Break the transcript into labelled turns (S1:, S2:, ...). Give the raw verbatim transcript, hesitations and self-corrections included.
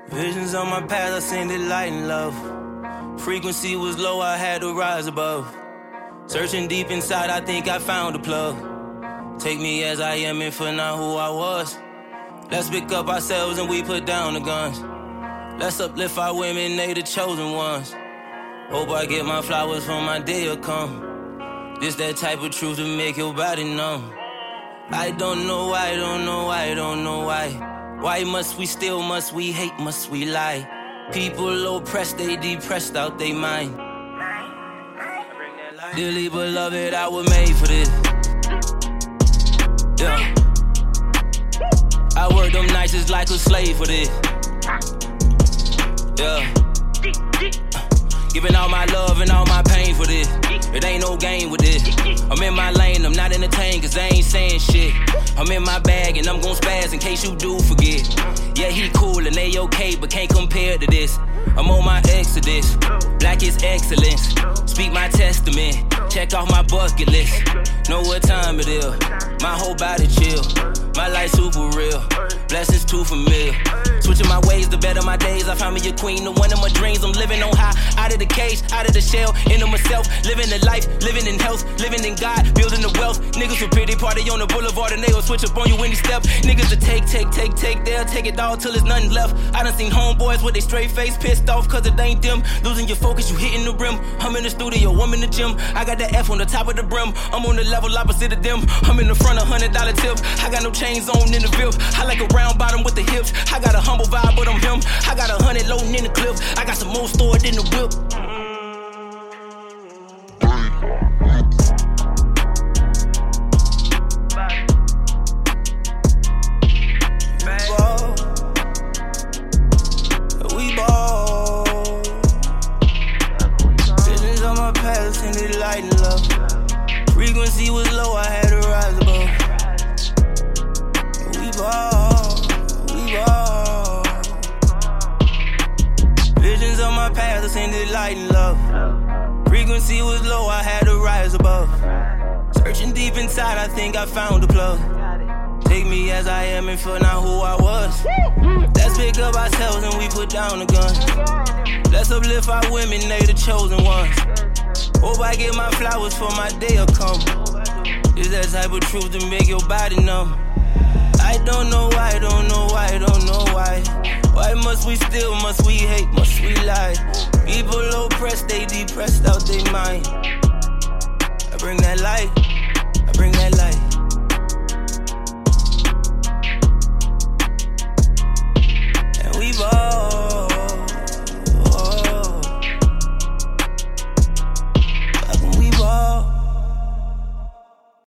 S1: Visions on my path, I seen the light and love. Frequency was low, I had to rise above. Searching deep inside, I think I found a plug. Take me as I am and for now who I was. Let's pick up ourselves and we put down the guns. Let's uplift our women, they the chosen ones. Hope I get my flowers for my day will come. This that type of truth to make your body numb. I don't know why, don't know why, don't know why. Why must we steal, must we hate, must we lie? People oppressed, they depressed out they mind. Dearly beloved, I was made for this. Yeah. I work them nights just like a slave for this. Yeah. Giving all my love and all my pain for this. It ain't no game with this. I'm in my lane, I'm not entertained cause they ain't saying shit. I'm in my bag and I'm gon' spaz in case you do forget. Yeah, he cool and they okay, but can't compare to this. I'm on my exodus, black is excellence. Speak my testament, check off my bucket list. Know what time it is, my whole body chill. My life super real, blessings too familiar. Switching my ways to better my days. I found me a queen, the one of my dreams. I'm living on high, out of the cage, out of the shell, into myself. Living the life, living in health, living in God, building the wealth. Niggas will pretty party on the boulevard and they will switch up on you any step. Niggas to take, take, take, take, they'll take it all till there's nothing left. I done seen homeboys with their straight face pissed off cause it ain't them. Losing your focus, you hitting the rim. I'm in the studio, I'm in the gym. I got the F on the top of the brim. I'm on the level opposite of them. I'm in the front of one hundred dollar tips. I got no chains on in the V I P. I like a round bottom with the hips. I got a humble vibe, but I'm him. I got a hundred loading in the clip. I got some more stored in the whip. We ball. Visions on my past and the light and love. Frequency was low, I had to rise above. We ball, we ball. Visions on my path, I seen the light and love. Frequency was low, I had to rise above. Searching deep inside, I think I found a plug. Take me as I am and for now who I was. Let's pick up ourselves and we put down the guns. Let's uplift our women, they the chosen ones. Hope I get my flowers for my day will come. Is that type of truth to make your body numb? I don't know why, don't know why, don't know why. Why must we steal, must we hate, must we lie? People oppressed, they depressed out their mind. I bring that light, I bring that light.